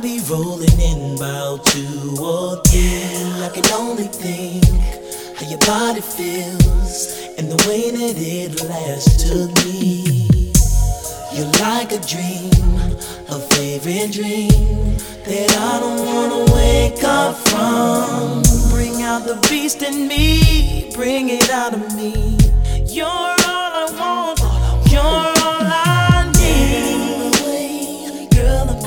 be rolling in about 2 or 3. I can only think how your body feels and the way that it lasts took me. You're like a dream, a favorite dream that I don't wanna wake up from. Bring out the beast in me, bring it out of me.